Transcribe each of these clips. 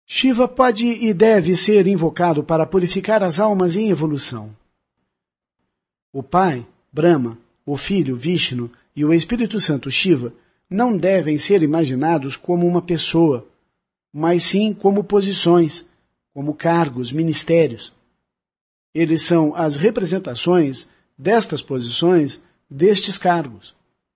Shiva pode e deve ser invocado para purificar as almas em evolução. O Pai, Brahma, o Filho, Vishnu, e o Espírito Santo, Shiva, não devem ser imaginados como uma pessoa, mas sim como posições, como cargos, ministérios. Eles são as representações destas posições, destes cargos.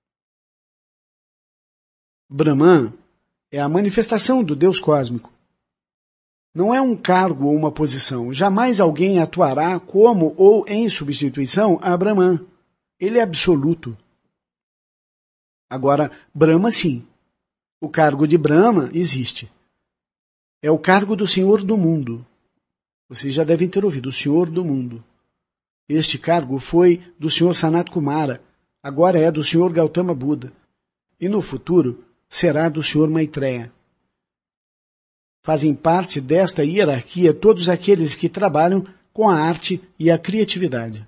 Brahman é a manifestação do Deus cósmico. Não é um cargo ou uma posição. Jamais alguém atuará como ou em substituição a Brahman. Ele é absoluto. Agora, Brahma sim. O cargo de Brahma existe. É o cargo do Senhor do Mundo. Vocês já devem ter ouvido, o Senhor do Mundo. Este cargo foi do Senhor Sanat Kumara, agora é do Senhor Gautama Buda, e no futuro será do Senhor Maitreya. Fazem parte desta hierarquia todos aqueles que trabalham com a arte e a criatividade.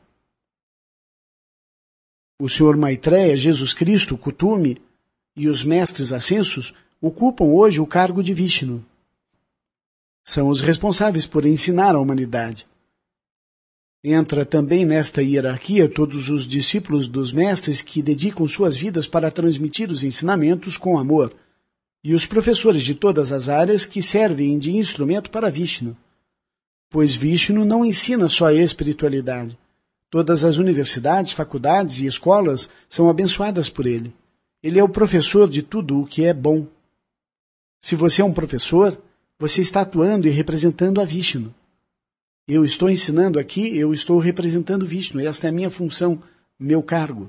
O Senhor Maitreya, Jesus Cristo, Kutumi e os mestres ascensos ocupam hoje o cargo de Vishnu. São os responsáveis por ensinar a humanidade. Entra também nesta hierarquia todos os discípulos dos mestres que dedicam suas vidas para transmitir os ensinamentos com amor, e os professores de todas as áreas que servem de instrumento para Vishnu. Pois Vishnu não ensina só a espiritualidade. Todas as universidades, faculdades e escolas são abençoadas por ele. Ele é o professor de tudo o que é bom. Se você é um professor, você está atuando e representando a Vishnu. Eu estou ensinando aqui, eu estou representando Vishnu. Esta é a minha função, meu cargo.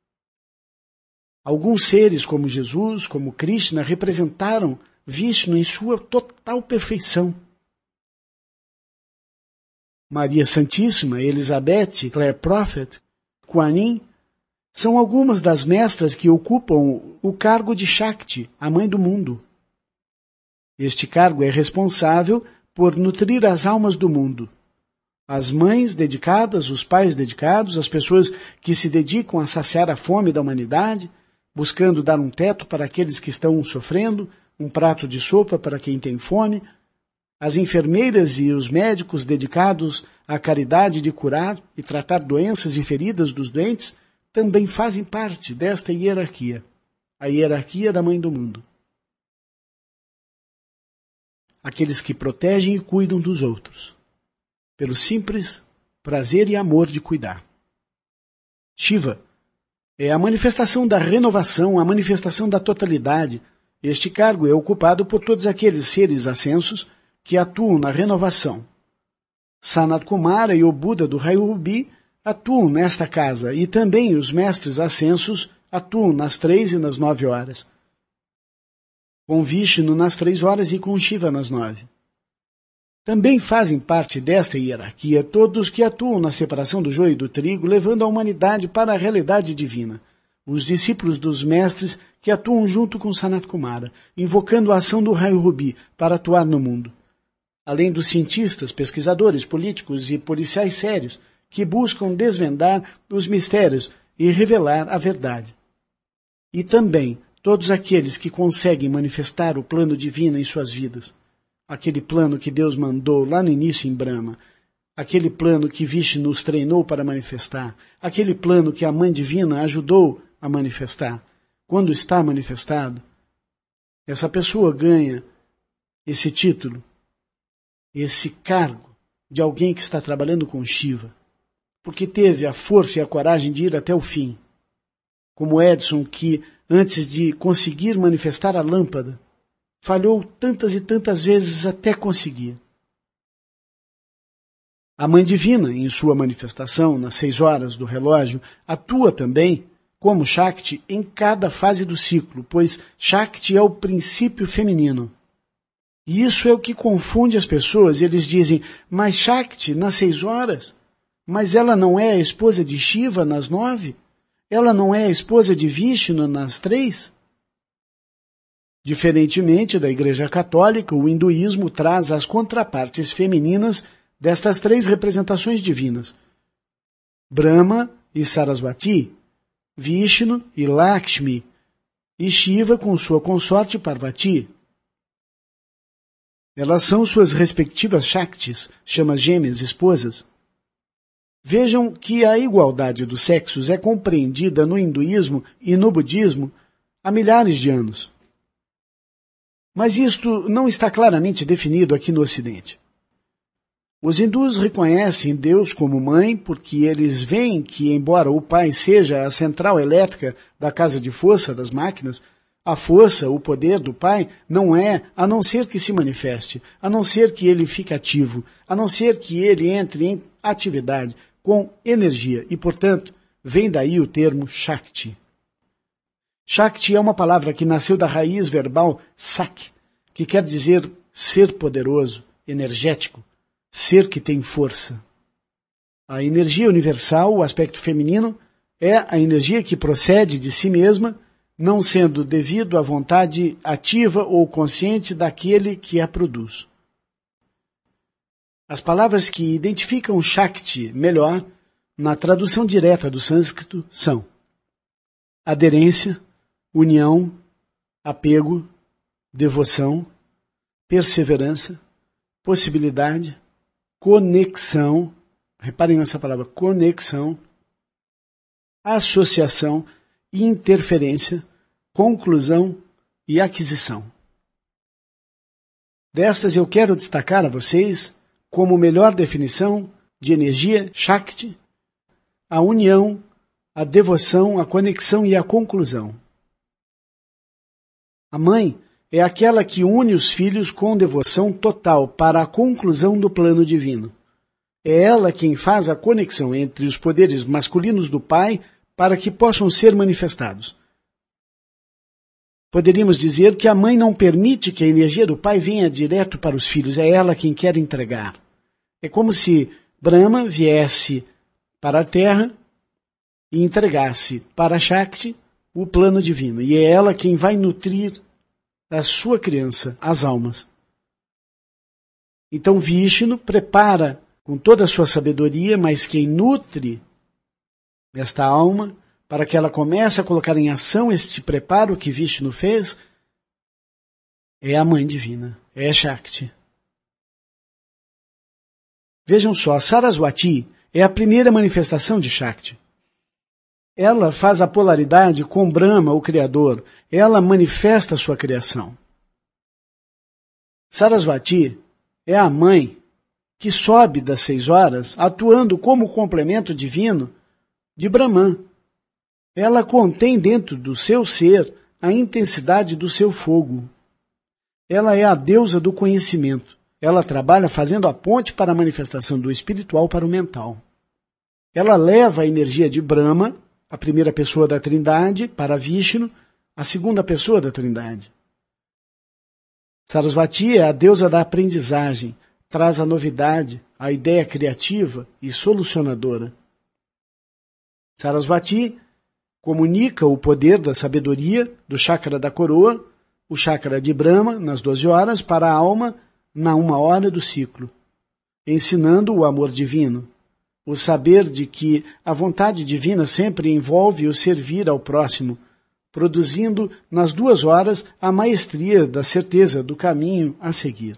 Alguns seres, como Jesus, como Krishna, representaram Vishnu em sua total perfeição. Maria Santíssima, Elizabeth, Clare Prophet, Kuan Yin, são algumas das mestras que ocupam o cargo de Shakti, a mãe do mundo. Este cargo é responsável por nutrir as almas do mundo. As mães dedicadas, os pais dedicados, as pessoas que se dedicam a saciar a fome da humanidade, buscando dar um teto para aqueles que estão sofrendo, um prato de sopa para quem tem fome, as enfermeiras e os médicos dedicados à caridade de curar e tratar doenças e feridas dos doentes também fazem parte desta hierarquia, a hierarquia da Mãe do Mundo. Aqueles que protegem e cuidam dos outros, pelo simples prazer e amor de cuidar. Shiva é a manifestação da renovação, a manifestação da totalidade. Este cargo é ocupado por todos aqueles seres ascensos que atuam na renovação. Sanat Kumara e o Buda do Raio Rubi atuam nesta casa e também os mestres ascensos atuam nas 3 e nas 9 horas. Com Vishnu nas 3 horas e com Shiva nas 9. Também fazem parte desta hierarquia todos que atuam na separação do joio e do trigo, levando a humanidade para a realidade divina. Os discípulos dos mestres que atuam junto com Sanat Kumara, invocando a ação do Raio Rubi para atuar no mundo. Além dos cientistas, pesquisadores, políticos e policiais sérios que buscam desvendar os mistérios e revelar a verdade. E também todos aqueles que conseguem manifestar o plano divino em suas vidas. Aquele plano que Deus mandou lá no início em Brahma. Aquele plano que Vishnu nos treinou para manifestar. Aquele plano que a Mãe Divina ajudou a manifestar. Quando está manifestado, essa pessoa ganha esse título, esse cargo de alguém que está trabalhando com Shiva, porque teve a força e a coragem de ir até o fim. Como Edison, que antes de conseguir manifestar a lâmpada, falhou tantas e tantas vezes até conseguir. A Mãe Divina, em sua manifestação, nas 6 horas do relógio, atua também como Shakti em cada fase do ciclo, pois Shakti é o princípio feminino. E isso é o que confunde as pessoas. Eles dizem, mas Shakti nas 6 horas? Mas ela não é a esposa de Shiva nas 9? Ela não é a esposa de Vishnu nas 3? Diferentemente da Igreja Católica, o hinduísmo traz as contrapartes femininas destas 3 representações divinas. Brahma e Sarasvati, Vishnu e Lakshmi, e Shiva com sua consorte Parvati. Elas são suas respectivas Shaktis, chamas gêmeas, esposas. Vejam que a igualdade dos sexos é compreendida no hinduísmo e no budismo há milhares de anos. Mas isto não está claramente definido aqui no Ocidente. Os hindus reconhecem Deus como mãe porque eles veem que, embora o pai seja a central elétrica da casa de força das máquinas, a força, o poder do pai, não é a não ser que se manifeste, a não ser que ele fique ativo, a não ser que ele entre em atividade com energia e, portanto, vem daí o termo Shakti. Shakti é uma palavra que nasceu da raiz verbal sak, que quer dizer ser poderoso, energético, ser que tem força. A energia universal, o aspecto feminino, é a energia que procede de si mesma, não sendo devido à vontade ativa ou consciente daquele que a produz. As palavras que identificam Shakti melhor, na tradução direta do sânscrito, são aderência, união, apego, devoção, perseverança, possibilidade, conexão, reparem nessa palavra, conexão, associação, interferência, conclusão e aquisição. Destas eu quero destacar a vocês, como melhor definição de energia Shakti, a união, a devoção, a conexão e a conclusão. A mãe é aquela que une os filhos com devoção total para a conclusão do plano divino. É ela quem faz a conexão entre os poderes masculinos do pai para que possam ser manifestados. Poderíamos dizer que a mãe não permite que a energia do pai venha direto para os filhos, é ela quem quer entregar. É como se Brahma viesse para a Terra e entregasse para Shakti o plano divino. E é ela quem vai nutrir a sua criança, as almas. Então Vishnu prepara com toda a sua sabedoria, mas quem nutre esta alma para que ela comece a colocar em ação este preparo que Vishnu fez é a Mãe Divina, é Shakti. Vejam só, Saraswati é a primeira manifestação de Shakti. Ela faz a polaridade com Brahma, o Criador. Ela manifesta a sua criação. Saraswati é a mãe que sobe das 6 horas, atuando como complemento divino de Brahman. Ela contém dentro do seu ser a intensidade do seu fogo. Ela é a deusa do conhecimento. Ela trabalha fazendo a ponte para a manifestação do espiritual para o mental. Ela leva a energia de Brahma, a primeira pessoa da Trindade, para Vishnu, a segunda pessoa da Trindade. Sarasvati é a deusa da aprendizagem, traz a novidade, a ideia criativa e solucionadora. Sarasvati comunica o poder da sabedoria do chakra da coroa, o chakra de Brahma, nas 12 horas, para a alma, na 1 hora do ciclo, ensinando o amor divino, o saber de que a vontade divina sempre envolve o servir ao próximo, produzindo nas 2 horas a maestria da certeza do caminho a seguir.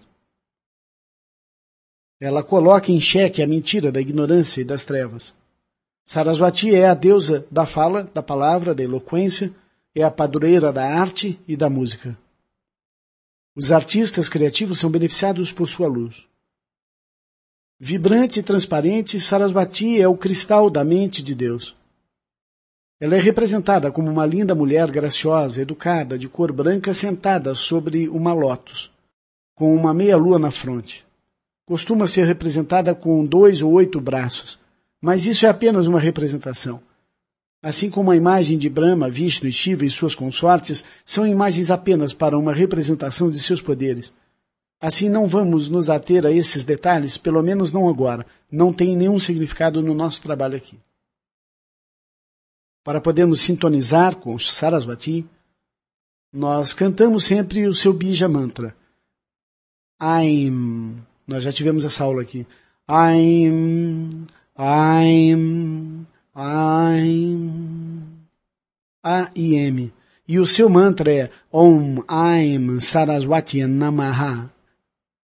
Ela coloca em xeque a mentira da ignorância e das trevas. Sarasvati é a deusa da fala, da palavra, da eloquência, é a padroeira da arte e da música. Os artistas criativos são beneficiados por sua luz. Vibrante e transparente, Sarasvati é o cristal da mente de Deus. Ela é representada como uma linda mulher graciosa, educada, de cor branca, sentada sobre uma lótus, com uma meia-lua na fronte. Costuma ser representada com 2 ou 8 braços, mas isso é apenas uma representação. Assim como a imagem de Brahma, Vishnu, Shiva e suas consortes são imagens apenas para uma representação de seus poderes. Assim não vamos nos ater a esses detalhes, pelo menos não agora. Não tem nenhum significado no nosso trabalho aqui. Para podermos sintonizar com Sarasvati, nós cantamos sempre o seu Bija Mantra. Aim. Nós já tivemos essa aula aqui. Aim, Aim, Aim, A-I-M. E o seu mantra é Om Aim Saraswati Namaha.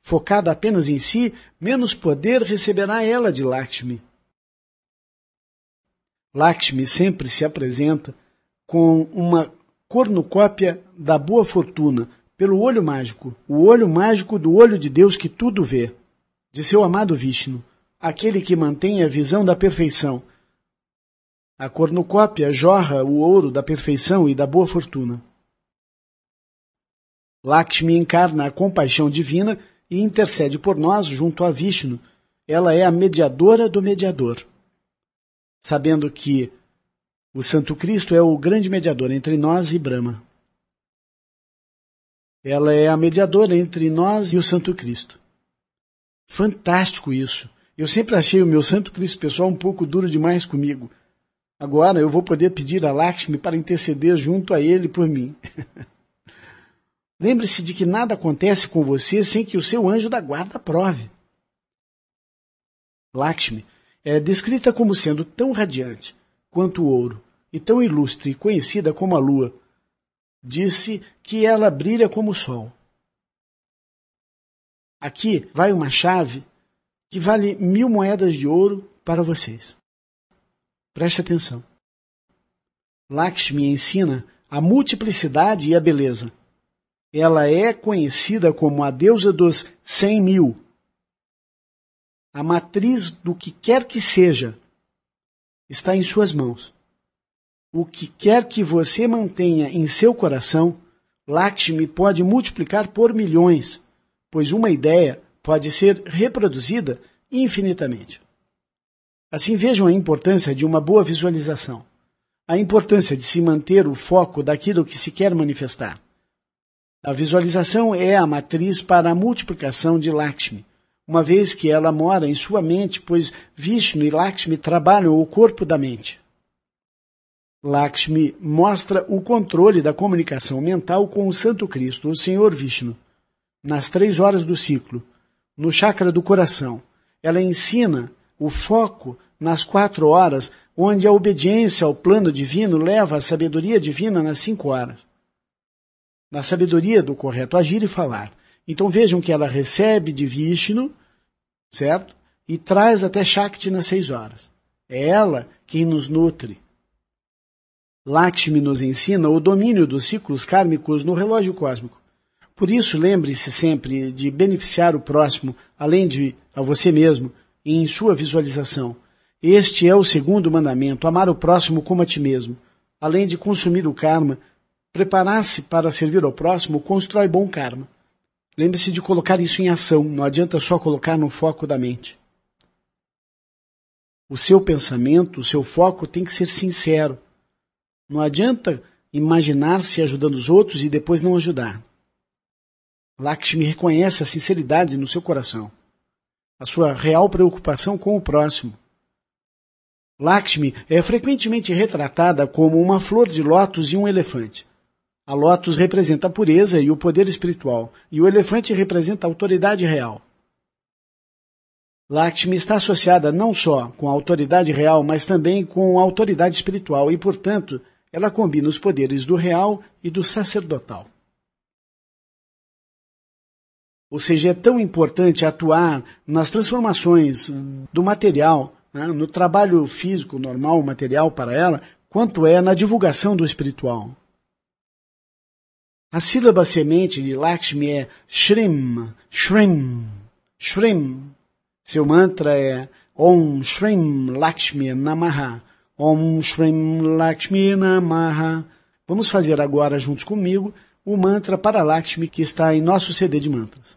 focada apenas em si, menos poder receberá ela de Lakshmi. Lakshmi sempre se apresenta com uma cornucópia da boa fortuna, pelo olho mágico, o olho mágico do olho de Deus que tudo vê, de seu amado Vishnu, aquele que mantém a visão da perfeição. A cornucópia jorra o ouro da perfeição e da boa fortuna. Lakshmi encarna a compaixão divina e intercede por nós junto a Vishnu. Ela é a mediadora do mediador. Sabendo que o Santo Cristo é o grande mediador entre nós e Brahma. Ela é a mediadora entre nós e o Santo Cristo. Fantástico isso. Eu sempre achei o meu Santo Cristo pessoal um pouco duro demais comigo. Agora eu vou poder pedir a Lakshmi para interceder junto a ele por mim. Lembre-se de que nada acontece com você sem que o seu anjo da guarda aprove. Lakshmi é descrita como sendo tão radiante quanto o ouro e tão ilustre e conhecida como a lua. Disse que ela brilha como o sol. Aqui vai uma chave que vale 1000 moedas de ouro para vocês. Preste atenção. Lakshmi ensina a multiplicidade e a beleza. Ela é conhecida como a deusa dos 100.000. A matriz do que quer que seja está em suas mãos. O que quer que você mantenha em seu coração, Lakshmi pode multiplicar por milhões, pois uma ideia pode ser reproduzida infinitamente. Assim vejam a importância de uma boa visualização, a importância de se manter o foco daquilo que se quer manifestar. A visualização é a matriz para a multiplicação de Lakshmi, uma vez que ela mora em sua mente, pois Vishnu e Lakshmi trabalham o corpo da mente. Lakshmi mostra o controle da comunicação mental com o Santo Cristo, o Senhor Vishnu, nas 3 horas do ciclo, no chakra do coração. Ela ensina o foco nas 4 horas, onde a obediência ao plano divino leva à sabedoria divina nas 5 horas. Na sabedoria do correto agir e falar. Então vejam que ela recebe de Vishnu, certo? E traz até Shakti nas 6 horas. É ela quem nos nutre. Lakshmi nos ensina o domínio dos ciclos kármicos no relógio cósmico. Por isso, lembre-se sempre de beneficiar o próximo, além de a você mesmo, em sua visualização. Este é o 2º mandamento, amar o próximo como a ti mesmo. Além de consumir o karma, preparar-se para servir ao próximo constrói bom karma. Lembre-se de colocar isso em ação, não adianta só colocar no foco da mente. O seu pensamento, o seu foco tem que ser sincero. Não adianta imaginar-se ajudando os outros e depois não ajudar. Lakshmi reconhece a sinceridade no seu coração, a sua real preocupação com o próximo. Lakshmi é frequentemente retratada como uma flor de lótus e um elefante. A lótus representa a pureza e o poder espiritual, e o elefante representa a autoridade real. Lakshmi está associada não só com a autoridade real, mas também com a autoridade espiritual, e, portanto, ela combina os poderes do real e do sacerdotal. Ou seja, é tão importante atuar nas transformações do material, né, no trabalho físico normal, material para ela, quanto é na divulgação do espiritual. A sílaba semente de Lakshmi é Shrim, Shrim, Shrim. Seu mantra é Om Shrim Lakshmi Namaha, Om Shrim Lakshmi Namaha. Vamos fazer agora juntos comigo o mantra para Lakshmi que está em nosso CD de mantras.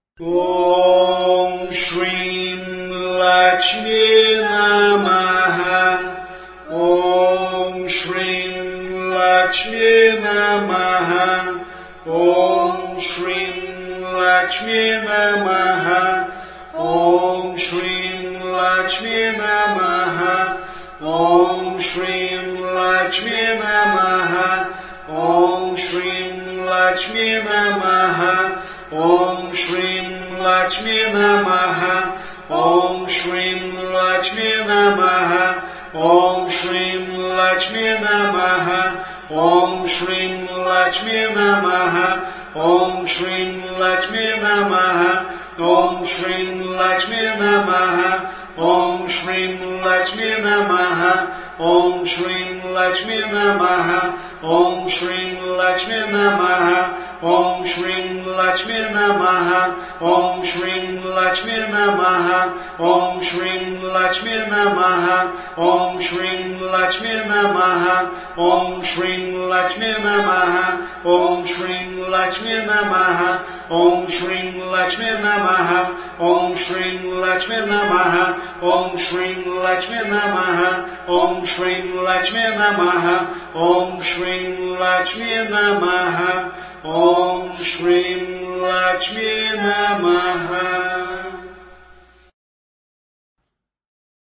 Om Shrim Lakshmi Namaha, Om Shrim Lakshmi Namaha, Om Shrim Lakshmi Namaha, Om Shrim Lakshmi Namaha, Om Shrim Lakshmi Namaha, Om Shrim Lakshmi Namaha, Om Shrim Lakshmi Namaha, Om Shrim Lakshmi Namaha, Om Shrim Lakshmi Namaha, Om Shrim Lakshmi Namaha, Om Shrim Lakshmi Namaha, Om Shrim Lakshmi Namaha. Om Shrim Lakshmi Namaha. Om Shrim Lakshmi Namaha. Om Shrim Lakshmi Namaha. Om Shrim Lakshmi Namaha. Om Shrim Lakshmi Namaha. Om Shrim Lakshmi Namaha. Om Shrim Lakshmi Namaha. Om Shrim Lakshmi Namaha. Om Shrim Lakshmi Namaha. Om Shrim Lakshmi Namaha. Om Shrim Lakshmi Namaha. Om Shrim Lakshmi Namaha. Om Shrim Lakshmi Namaha. Om Shrim Lakshmi Namaha. Om Shrim Lakshmi Namaha.